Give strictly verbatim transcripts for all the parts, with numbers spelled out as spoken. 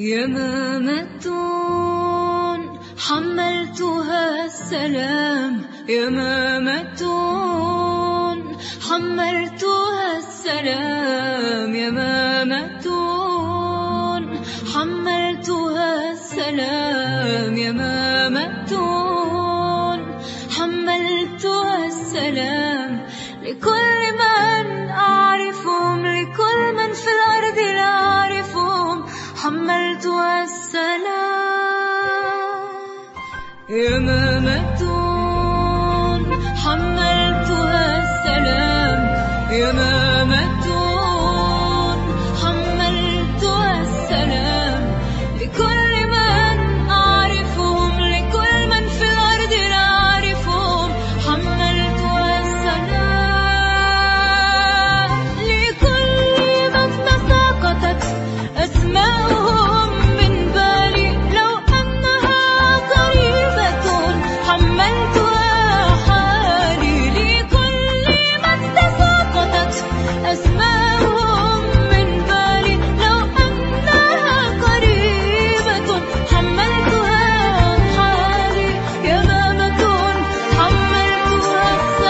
يمامة حملتها السلام، يمامة حملتها السلام، يمامة حملتها السلام، يمامة حملتها السلام لكل من أعرفهم، لكل من في الأرض لا أعرفهم، حملتها السلام. يمامة حملتها السلام، يمامة حملتها السلام لكل من أعرفهم، لكل من في الأرض لا أعرفهم، حملتها السلام لكل من تساقطت أسماؤهم من بالي، لو أنها قريبة حملتها حالي، لكل من تساقطت أسماؤهم من بالي، لو أنها قريبة حملتها حالي، يمامة حملتها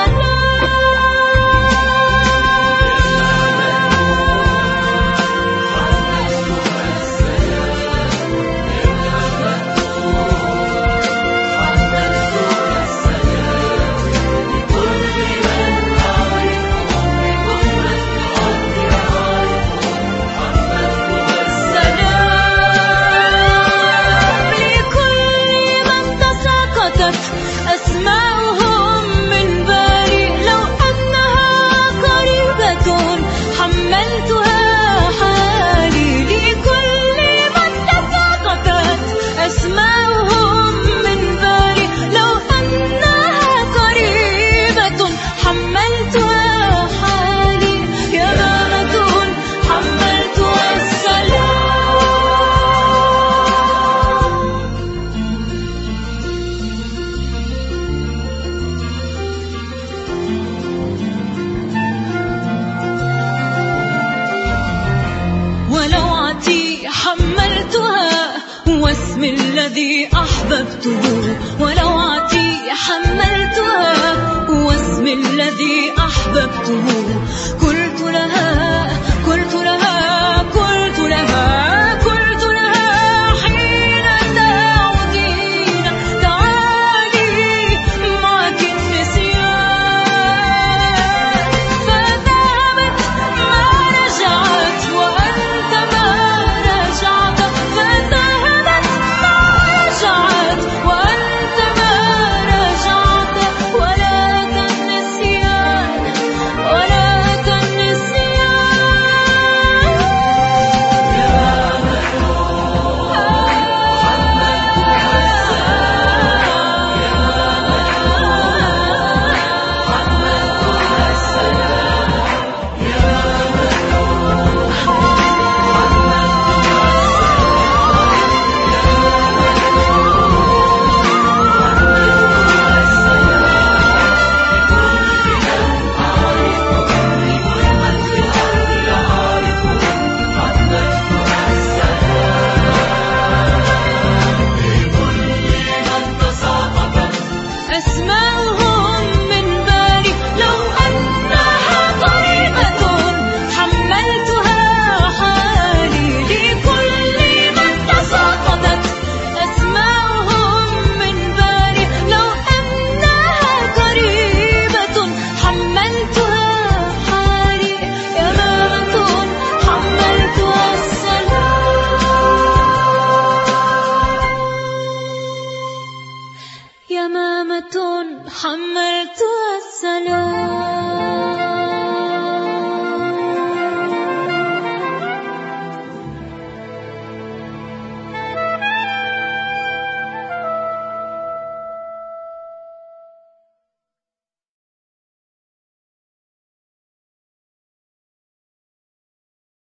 أسماؤهم من بالي، لو أنها قريبة حملتها حالي، لكل من تساقطت أسماؤهم من بالي، لو أنها قريبة حملتها حالي، يمامة حملتها السلام. ولوعتي حملتها واسم الذي أحببته، ولوعتي حملتها واسم الذي أحببته، قلت لها قلت لها قلت لها قلت لها حين تعودين تعالي معك النسيان، فذهبت ما رجعت وأنت ما رجعت، فذهبت ما رجعت وأنت ما رجعت، ولا كالنسيان ولا أسماؤهم من بالي، لو أنها قريبة حملتها حالي، لكل من تساقطت أسماؤهم من بالي، لو أنها قريبة حملتها حالي، يمامة حملتها السلام، يمامة حملتها السلام.